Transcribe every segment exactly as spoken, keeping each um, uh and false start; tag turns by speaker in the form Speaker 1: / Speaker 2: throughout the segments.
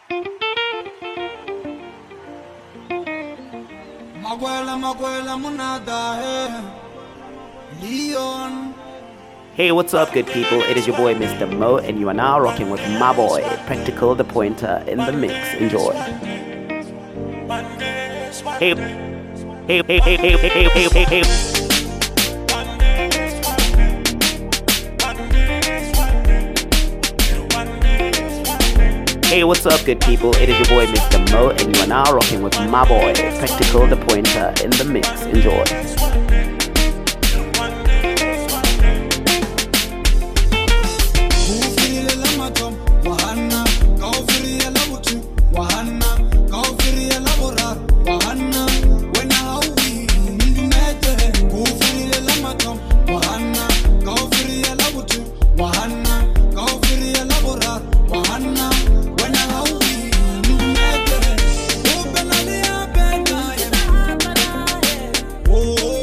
Speaker 1: Maguela, Maguela, Munada, Leon.
Speaker 2: Hey, what's up, good people? It is your boy, Mister Mo, and you are now rocking with my boy, Practical the Pointer, in the mix. Enjoy. Hey, hey, hey, hey, hey, hey, hey, hey, hey. Hey, what's up, good people? It is your boy, Mister Mo, and you are now rocking with my boy, Practical the Pointer, in the mix. Enjoy.
Speaker 1: Oh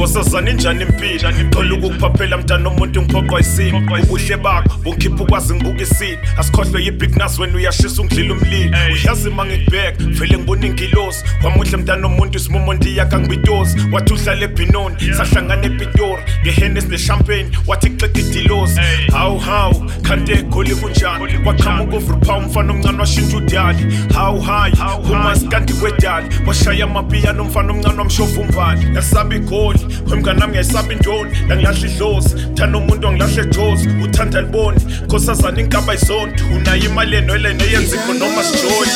Speaker 3: Nkosazana injani impilo Thola ukuphaphela mntana omuntu ngiphoqwa isimo Ubuhle bakho bungikhipha ukwazi ngibuka isini Asikhohlwe yi-big nas when uyashisa ungidlila umlilo Uyazi mangikubheka vele ngibona ingilosi Wamuhle mntana omuntu isimumo ndiyaka ngibitosi Wathi uhlala eBinoni sahlangana ePitori Ngehennes ne-champagne wathi kuxega idilosi Hawu hawu kanti egoli kunjani Waqhamuka uVrupaw umfana omncane washintsha udali Hawu hayi umasikandi wedali Washaya amapiyano umfana omncane wamshofa umbali Yasaba igoli wemngane nami ngiyayisaba intoni Langilahla idlozi thana umuntu wangilahle ejozi Uthanda liboni Nkosazana inkaba isonto Unayo imali enwele neyenziko noma sijoli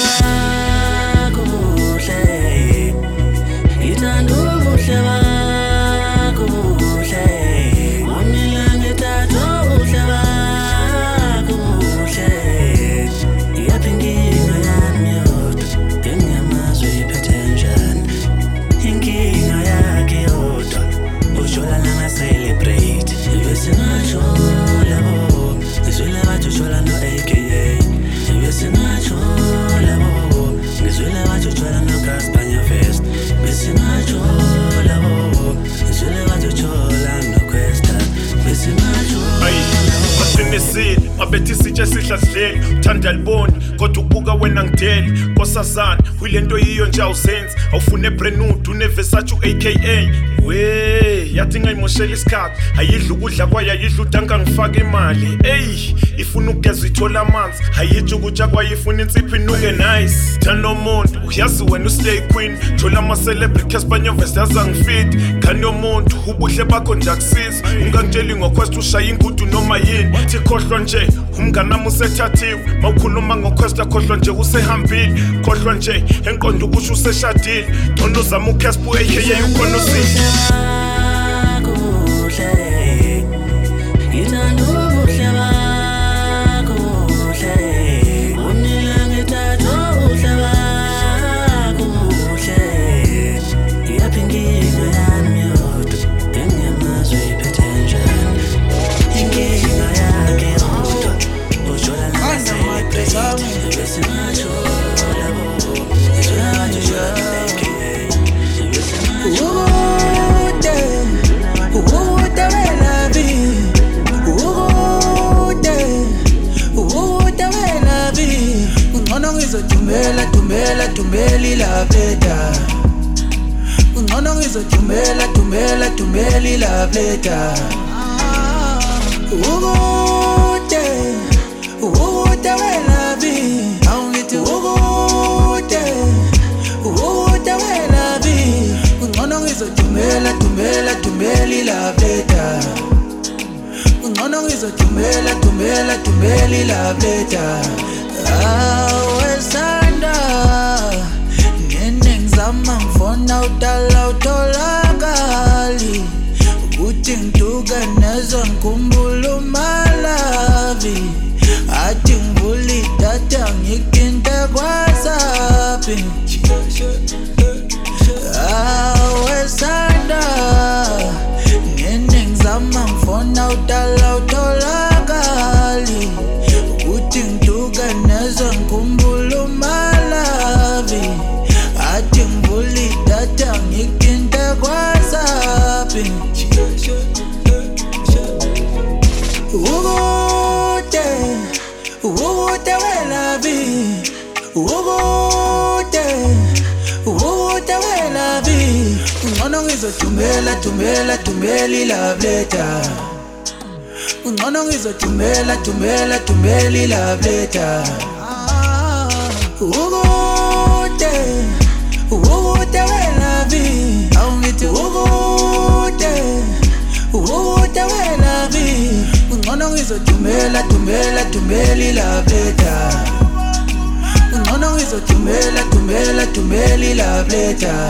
Speaker 4: Ithanda ubuhle bakho buhle Unila ngethatha ubuhle bakho buhle Yaphi inkinga yami yodwa Engiyamazwe iphethe njani Inkinga yakhe yodwa Ujola langa celebrate Ibese ngajola bo Ngizwile bathi ujola no A K A Ibese ngajola bo Ngizwile bathi ujola no Gaspanya Fest Ibese ngajola bo Ngizwile bathi ujola no Questa Ibese ngajola
Speaker 3: Aqinisile mabethi isitshe sihla sidleli uthanda liboni kodwa ubuka wena ngideli Nkosazana uyilento yiyo nje awuzenzi awufune brand new une Versace u A K A we yathi ngayimoshela isikhathi ayidla ukudla kwayo ayidla udanka ngifaka imali ey ifuna ukugeza ithola amanzi ayitsho ukuthi kwayifuna insipho inuke nice thana umuntu uyazi wenaustay queen thola ama celebrity Caspanya West yazangifit khani umuntu ubuhle bakho nje akusiza ungangitsheli ngoquest ushaya ingudu noma yini wathi khohlwa nje umngane nami usethathiwe mawukhuluma ngoquest khohlwa nje usehambile khohlwa nje enqondo ukusho useshadile Dondo zama uCasper A K A ukhona usihle
Speaker 4: Ithanda ubuhle bakho buhle Unila ngethatha ubuhle bakho buhle Yaphi inkinga yami yodwa Engiyamazwe iphethe njani Inkinga yakhe yodwa Ujola langa celebrate Ibese ngajola bo Ngizwile bathi ujola no A K A Ibese ngajola
Speaker 1: Tumela, tumela, tumeli la veta Ungono ngizo tumela, tumela, tumeli la veta Ugude, ugude wela vi Aungiti ugude, ugude wela vi Ungono ngizo tumela, tumela, tumeli la veta Ungono ngizo tumela, tumela, tumeli la veta Awesanda Nene ngizama ngifona udala utholakali Ukuthi ngituke nezwe ngikhumbula umalavi Athi ngivula idatha ngikinte kwaZappi Awesanda Nene ngizama ngifona udala utholakali Ukuthi ngituke nezwe ngikhumbula umalavi Athi ngivula idatha ngikinte kwaZappi Ugude, ugude wela vi Ugude, ugude wela vi Ungono ngizo tumela, tumela, tumeli la veta Ungono ngizo tumela, tumela, tumeli la veta Ugude, ugude wela vi Aungiti ugude, ugude wela vi Ungono ngizo tumela, tumela, tumeli la veta Ungono ngizo tumela, tumela, tumeli la veta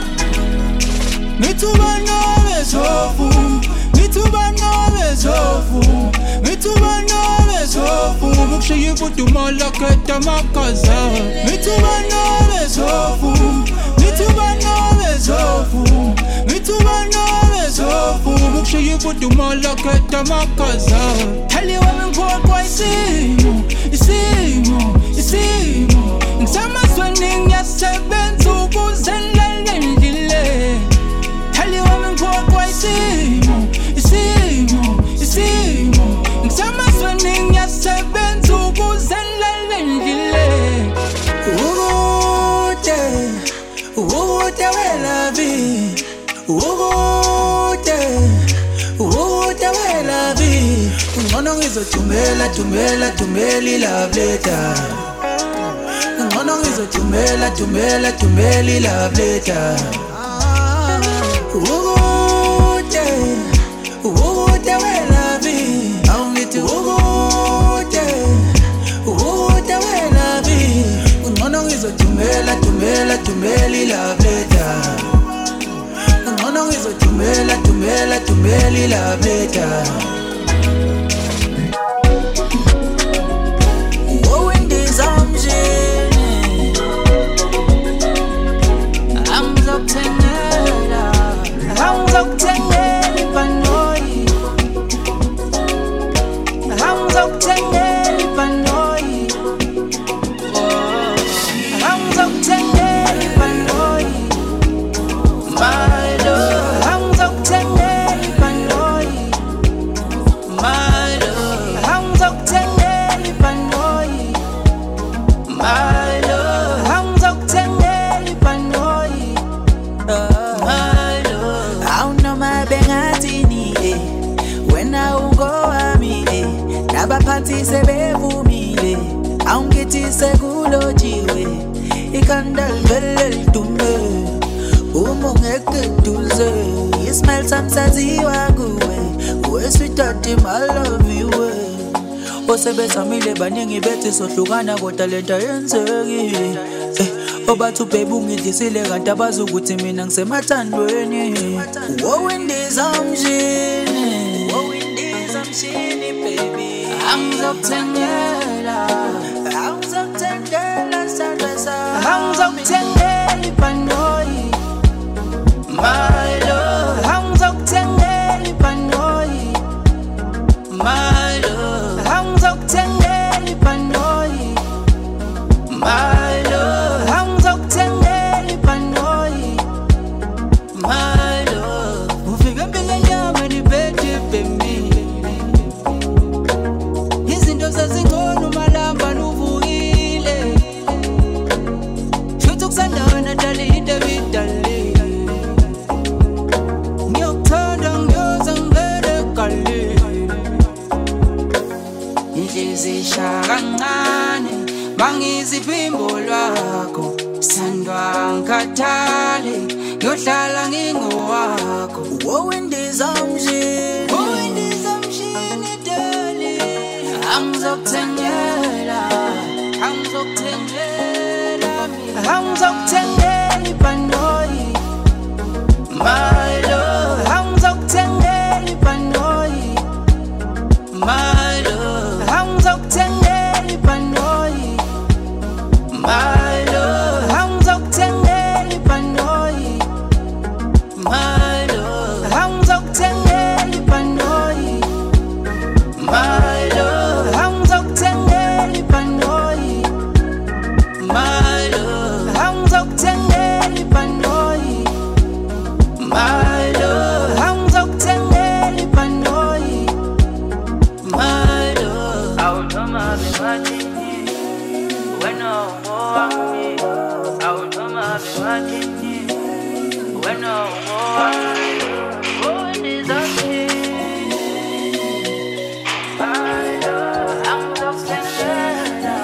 Speaker 1: Mithuba nobe zofu Mithuba nobe zofu Mithuba nobe zofu Bukushiya ibudumala keta makaza Mithuba nobe zofu Mithuba nobe zofu Mithuba nobe zofu Bukushiya ibudumala keta makaza Thali wami ngiphoqwa isimo Isimo, isimo Ngisamazweni ngiyasebenza ukuze ngilale ngidlile Thali wami ngiphoqwa ukude ukude welavi ngcono ngizothumela thumela thumela ilove letter ngcono ngizothumela thumela thumela ilove letter ukude ukude welavi awungithi ukude ukude welavi ngcono ngizothumela thumela thumela ilove letter ngcono ngizothumela thumela thumela ilove letter oh indizamshini angizokuthengela angizokuthengela ibhanoyi angizokuthengela ibhanoyi angizokuthengela ibhanoyi my love angizokuthengela ibhanoyi my love angizokuthengela ibhanoyi my love angizokuthengela ibhanoyi my love awunoma bengathini eh wena ungowami eh nabaphansi sebevumile awungithi sekulojiwe ikhanda livele lidume uma ungekho duze ismail samsaziwa kuwe weswitati my love you osebezamile baningi bethi sohlukana kodwa lento yenzeki obathu baby ungidlisile kanti abazi ukuthi mina ngisemathandweni wo indizamshini wo indizamshini baby angizokuthengela angizokuthengela sandra sami angizokuthengela ibhanoyi my love angizokuthengela ibhanoyi my love angizokuthengela ibhanoyi my love angizokuthengela ibhanoyi my love ufike empilweni yami nibethe baby izinto sezingcono malamba nuvukile shothi kusandana dalinde vidale ngiyokuthanda ngiyoza ngivele kale inhliziyo ishaya kancane bangiziphimbo lwakho sandwa ngikhathale ngiyohlala ngingowakho wo indizamshini wo indizamshini dali angizokuthengela angizokuthengela angizokuthengela ibhanoyi my love angizokuthengela ibhanoyi my love angizokuthengela ibhanoyi my love angizokuthengela ibhanoyi my love angizokuthengela ibhanoyi my love angizokuthengela ibhanoyi my love angizokuthengela ibhanoyi my love angizokuthengela ibhanoyi my love awunoma bengathini wena ungowami awunoma bengathini wena ungowami oh indizamshini my love angizokuthengela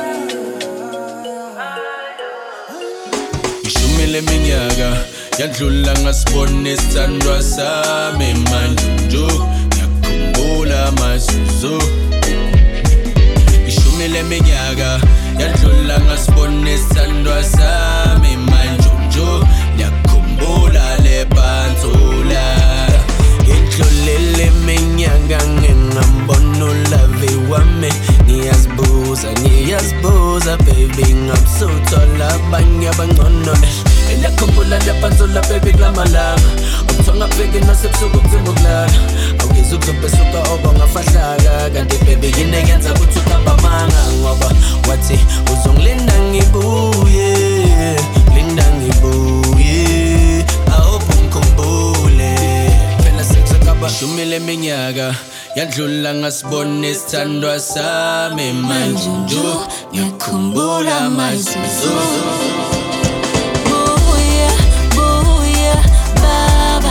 Speaker 5: ishumile minyaka yadlula ngasibona isithandwa sami manje ngiyakhumbula amasuzu ishumile minyaka yadlula ngasibona isithandwa sami manje ngiyakhumbula le pantsula ngidlulile minyaka ngingambona ulavi wami ngiyazibuza ngiyazibuza baby ngabusuthola abanye abangcono elakhumbula le pantsula baby kulamalanga umthonga bheki nasebusuku kuthimba ukulala awukiza ukuzobesuka oba ngafahlaka kanti baby yini eyenza ukuthi uqamba amanga ngoba wathi uzongilinda ngibuye linda ngibuye ahope ngikhumbule phela sekuzokaba shumile minyaka yadlula ngasibona isithandwa sami manje ngiyakhumbula amasuzu
Speaker 6: buya buya baba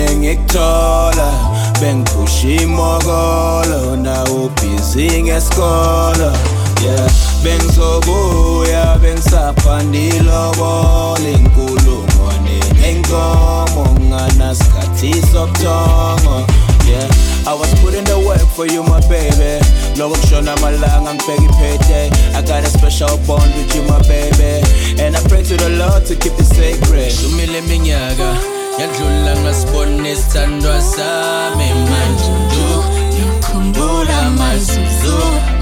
Speaker 5: ngikuthola bengiphusha imokolo nawo busy ngesikolo yeah bengizobuya bengisaphandilobole inkulungwane enkomo nganasikhathi sobuthongo yeah I was putting the work for you my baby Loko kushona malanga ngibheka iphethe I got a special bond with you my baby And I pray to the Lord to keep it sacred Shumile minyaka yadlula ngasibona isithandwa sami manje ndu ngikhumbula amazuzu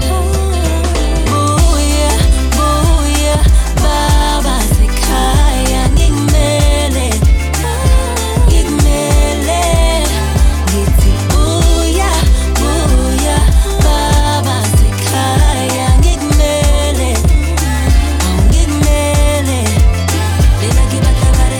Speaker 6: Buya buya baba sekhaya ngimele ngimele ngithi buya buya baba sekhaya ngimele ngimele lena ngibahlabare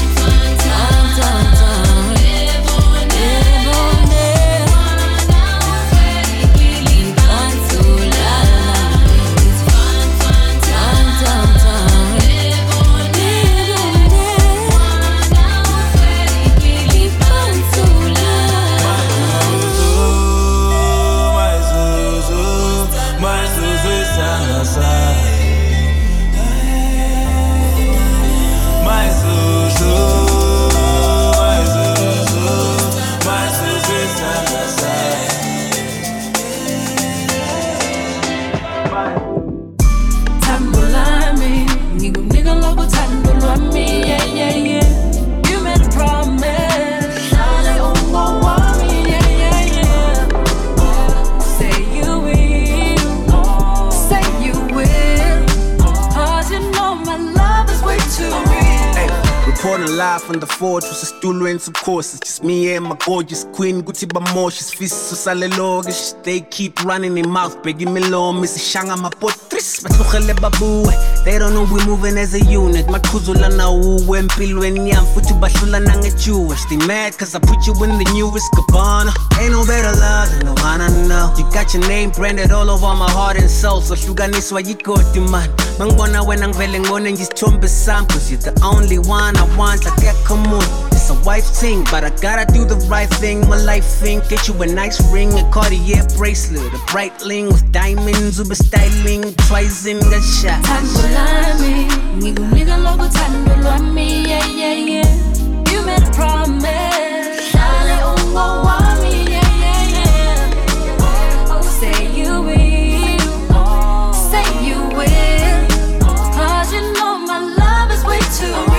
Speaker 5: Live from the fortress, a stool and some courses. Just me and my gorgeous queen, Gucci Bamoshes, fists so salalogish. They keep running in mouth, begging me low, Miss Shanga, my potris, but babu. They don't know we're moving as a unit. My kuzula na uwe, mpil when yam, futu bashula nang at Jewish. They mad cause I put you in the newest cabana. Ain't no better love than no one I know. You got your name branded all over my heart and soul. So sugar niswa you got the man. Mangwana when I'm velling on and just chombe sam. Cause you're the only one I want. I get come on, it's a wife thing, but I gotta do the right thing. My life thing, get you a nice ring, a Cartier bracelet, a bright ring with diamonds, uber styling, twice in the shot.
Speaker 6: Tangolami, nigu nigga logo tangolami, yeah yeah yeah. You made a promise, shale ungo wami, yeah yeah yeah. Oh, say you will, say you will, 'cause you know my love is way too real.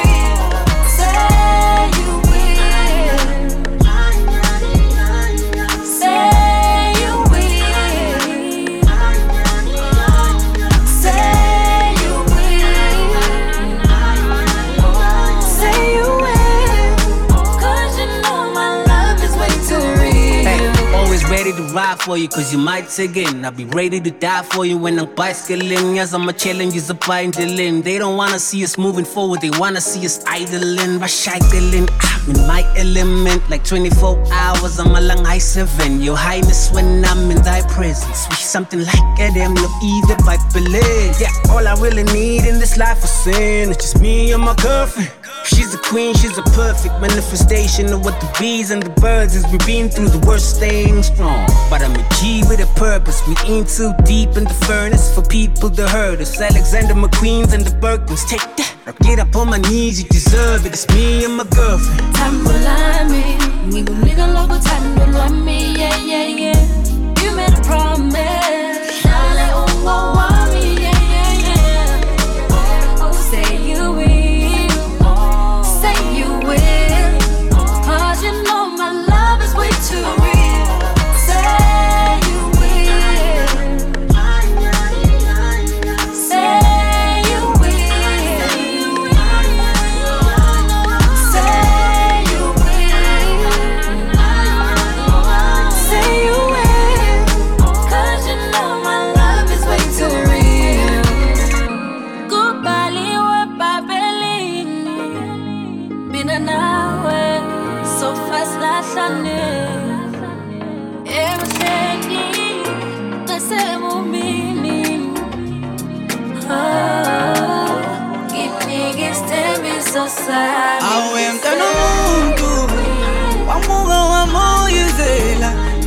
Speaker 5: Ready to ride for you, cause you might take it. I'll be ready to die for you when I'm bicycling. Yes, I'm a challenge, is a binding. They don't wanna see us moving forward, they wanna see us idling. Recycling, I'm in my element. Like twenty-four hours, I'm a long high seven. Your highness, when I'm in thy presence. Wish something like Adam, no either by believe. Yeah, all I really need in this life is sin. It's just me and my girlfriend. She's a queen, she's a perfect manifestation of what the bees and the birds is. We've been through the worst things strong, but I'm a G with a purpose. We ain't too deep in the furnace for people to hurt us. Alexander McQueen's and the Birkins, take that. Or get up on my knees, you deserve it. It's me and my girlfriend.
Speaker 6: Tambulami, nigu nigga logo tandulami, yeah yeah yeah. You made a promise, shale ungo wami, yeah yeah yeah. Oh, say you will. Too real. Say you will. Say you will. Say you will. Say you will. 'Cause you know my love is way too real. Kubali wa babelini, bina nawe so fast lahlane.
Speaker 1: Awenta nomuntu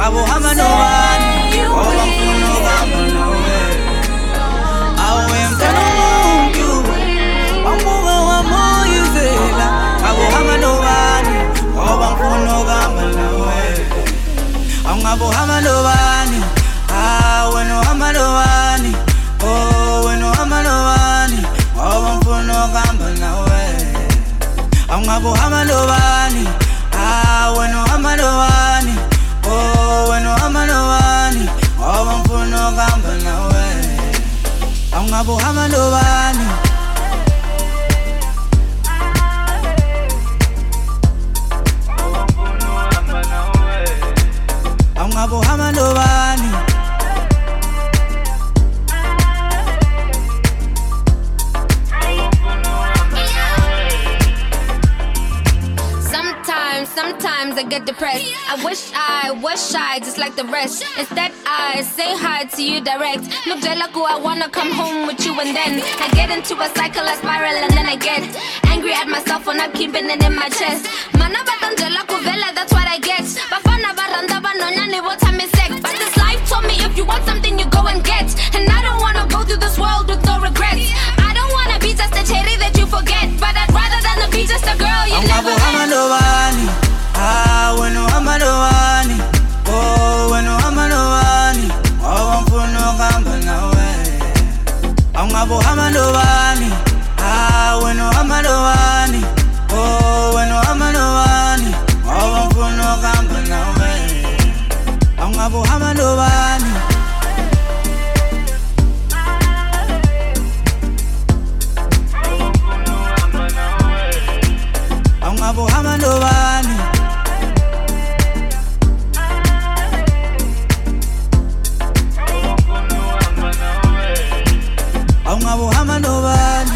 Speaker 1: angabuhamba nobani ngoba ngifuna ukuhamba nawe. Awe mntana womuntu wamuka wamoyizela angabuhamba nobani ngoba ngifuna ukuhamba nawe. Angabuhamba nobani awe nohamba nobani oh wena uhamba nobani ngoba ngifuna ukuhamba nawe. Angabuhamba nobani awe nohamba nobani oh wena uhamba nobani ngoba ngifuna ukuhamba nawe. Angabuhamba nobani angabuhamba nobani.
Speaker 6: Sometimes I get depressed. I wish I was shy just like the rest. Instead I say hi to you direct. Look Jelaku, I wanna come home with you, and then I get into a cycle, a spiral, and then I get angry at myself for not keeping it in my chest. Manabatan Jelaku Vela, that's what I get. Bafana Baranda Banonani, what time is sex? But this life told me if you want something you go and get. And I don't wanna go through this world with no regrets. I don't wanna be just a cherry that you forget, but I'd rather than to be just a girl you never met.
Speaker 1: Ah, when you am alone, oh, when you am alone, oh, I'm for no gamba now. I'm a bohamalone, ah, when you am alone, oh, when you am alone, oh, I'm for no gamba now. I'm a bohamalone. I'm a bohamalone. Angabuhamba nobani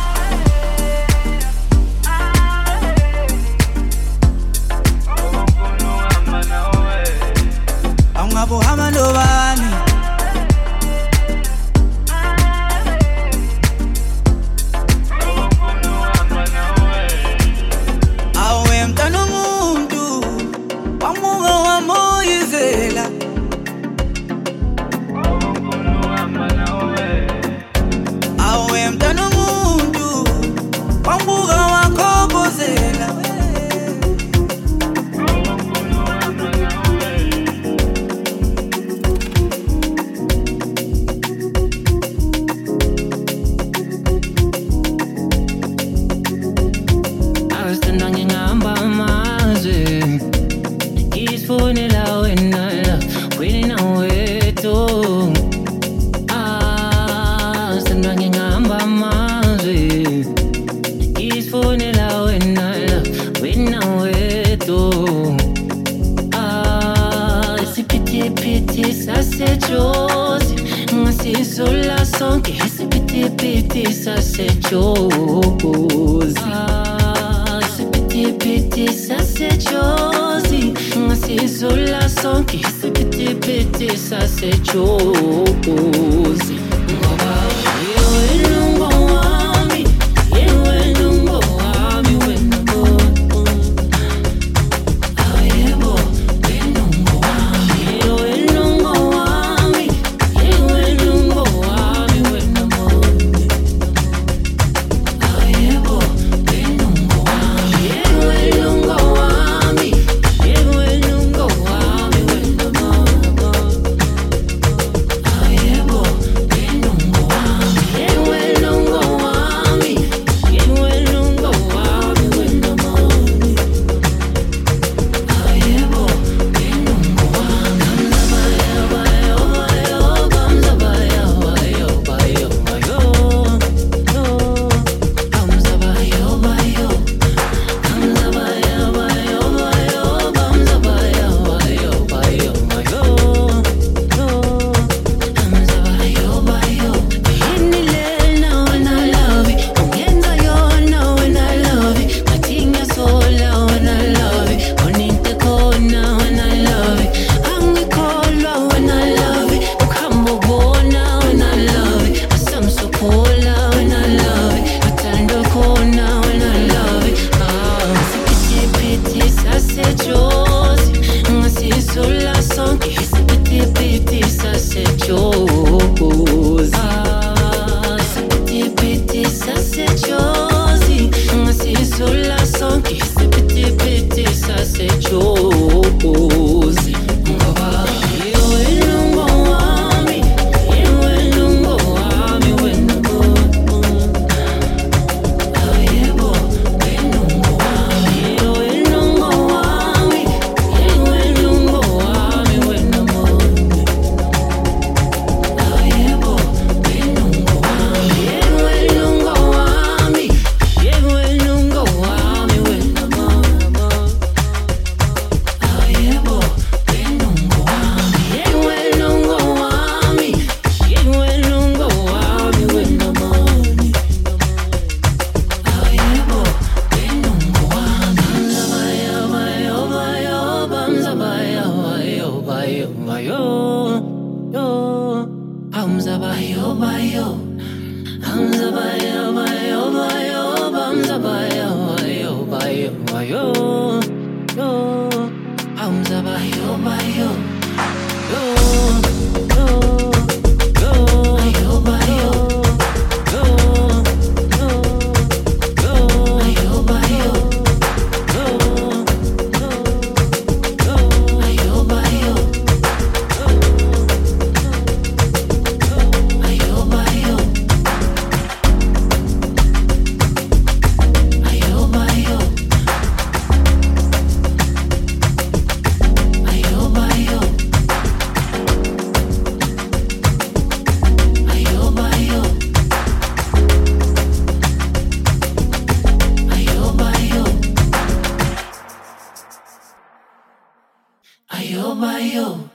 Speaker 1: angabuhamba nobani awe mntana womuntu wamuka wamoyizela awe mntana womuntu wamuka wakhobozela
Speaker 7: awestanda ngihamba amazwe ngizifunela wena wena wethu. Ngihamba amazwe ngizifunela wena wena wethu. Ah, isiphithiphithi saseJozi ngasizula sonke isiphithiphithi saseJozi. Ah, isiphithiphithi saseJozi ngasizula sonke isiphithiphithi saseJozi.
Speaker 6: Yeah.
Speaker 7: bayo, bayo, yo. Hamza bayo, bayo. Hamza bayo, bayo, bayo. Hamza bayo, bayo, bayo, bayo, yo. Hamza bayo, bayo, yo, yo, yo. Bayo, bayo, yo, yo, yo. Bayo, bayo, yo, yo, yo. Bayo, bayo, yo, bayo, bayo. Bayo, bayo. Bayo, bayo. Bayo, bayo. Bayo, bayo. Bayo, bayo.